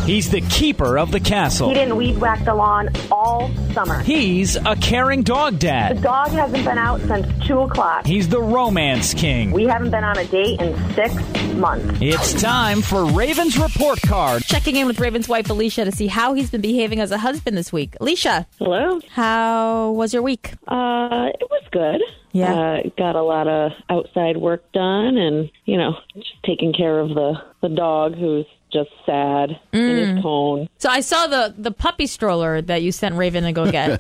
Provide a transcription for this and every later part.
He's the keeper of the castle. He didn't weed whack the lawn all summer. He's a caring dog The dad. dog hasn't been out since 2 o'clock. He's the romance king. We haven't been on a date in 6 months. It's time for Raven's Report Card. Checking in with Raven's wife, Alicia, to see how he's been behaving as a husband this week. Alicia, Hello. how was your week? It was good. Yeah. Got a lot of outside work done and, just taking care of the dog who's just sad in his cone. So I saw the puppy stroller that you sent Raven to go get.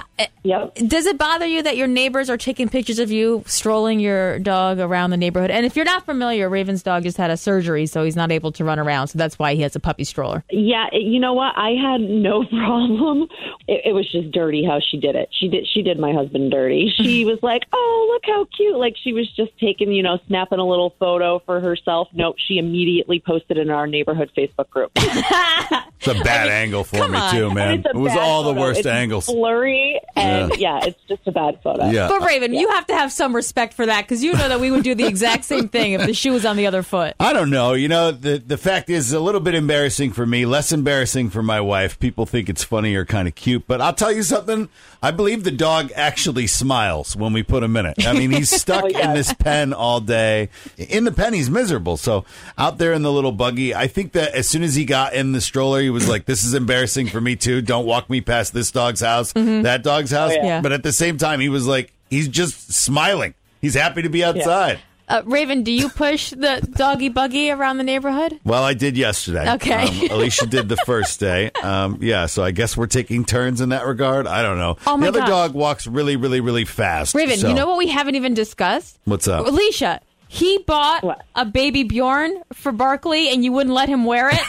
Yep. Does it bother you that your neighbors are taking pictures of you strolling your dog around the neighborhood? And if you're not familiar, Raven's dog just had a surgery, so he's not able to run around. So that's why he has a puppy stroller. Yeah, you know what? I had no problem. It was just dirty how she did it. She did my husband dirty. She was like, "Oh, look how cute!" Like she was just taking, snapping a little photo for herself. Nope, she immediately posted it in our neighborhood Facebook group. It's a bad angle for me, too, man. It's a It was bad all the photo. worst It's angles. blurry, and it's just a bad photo. Yeah. But Raven, you have to have some respect for that because you know that we would do the exact same thing if the shoe was on the other foot. I don't know. The fact is a little bit embarrassing for me, less embarrassing for my wife. People think it's funny or kind of cute. But I'll tell you something. I believe the dog actually smiles when we put him in it. I mean, he's stuck in this pen all day. In the pen, he's miserable. So out there in the little buggy, I think that as soon as he got in the stroller, he was like, this is embarrassing for me, too. Don't walk me past this dog's house, that dog's house. Yeah. But at the same time, he was like, he's just smiling. He's happy to be outside. Raven, do you push the doggy buggy around the neighborhood? Well, I did yesterday. Okay. Alicia did the first day. So I guess we're taking turns in that regard. I don't know. Oh, my the other gosh. dog walks really, really, really fast. Raven, so- you know what we haven't even discussed? What's up? Alicia, he bought What? a baby Bjorn for Barkley and you wouldn't let him wear it?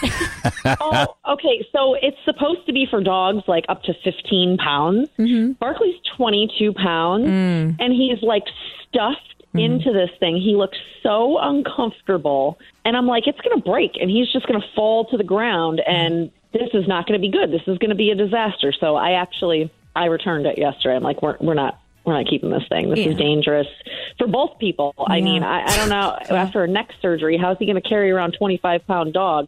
Oh, okay. So it's supposed to be for dogs like up to 15 pounds. Barkley's 22 pounds, and he's like stuffed into this thing. He looks so uncomfortable, and I'm like, it's going to break, and he's just going to fall to the ground, and this is not going to be good. This is going to be a disaster. So I returned it yesterday. I'm like, we're not keeping this thing. This is dangerous for both people. I mean, I don't know. After a neck surgery, how's he going to carry around a 25-pound dog?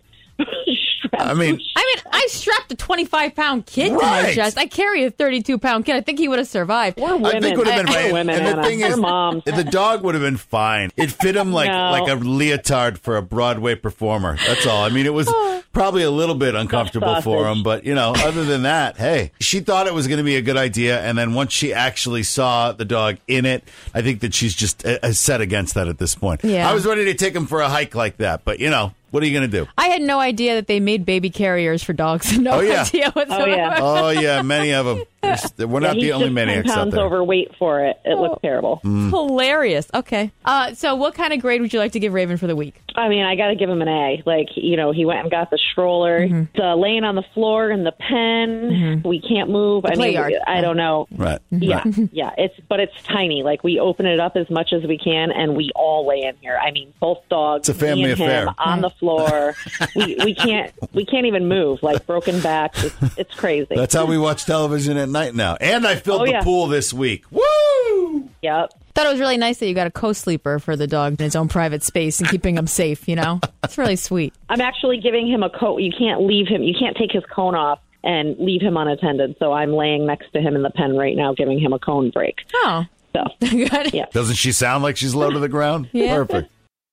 I mean, I strapped a 25-pound kid to my Right. chest. I carry a 32-pound kid. I think he would have survived. We're women. I think would have been We're fine. women, And the Anna. thing is, We're moms. the dog would have been fine. It fit him like No. a leotard for a Broadway performer. That's all. I mean, it was probably a little bit uncomfortable for him, but other than that, hey, she thought it was going to be a good idea, and then once she actually saw the dog in it, I think that she's just set against that at this point. Yeah. I was ready to take him for a hike like that, but what are you going to do? I had no idea that they made baby carriers for dogs. No Oh, yeah. idea whatsoever. Oh, yeah. Oh yeah, many of them. We're not He's the only just 10 maniacs out pounds there. overweight for it. It looks terrible. Hilarious. Okay. So what kind of grade would you like to give Raven for the week? I mean, I got to give him an A. Like, he went and got the stroller. He's laying on the floor in the pen. We can't move. play yard. I don't know. Right. Yeah, yeah. It's tiny. Like, we open it up as much as we can, and we all lay in here. I mean, both dogs. It's a family me and affair. him on the floor. we can't even move. Like, broken backs. It's crazy. That's how we watch television at night now. And I filled Oh, the yeah. pool this week. Woo! Yep. Thought it was really nice that you got a co-sleeper for the dog in his own private space and keeping him safe, It's really sweet. I'm actually giving him a coat. You can't leave him. You can't take his cone off and leave him unattended. So I'm laying next to him in the pen right now, giving him a cone break. Oh. So, Good. yeah. Doesn't she sound like she's low to the ground? Yeah. Perfect.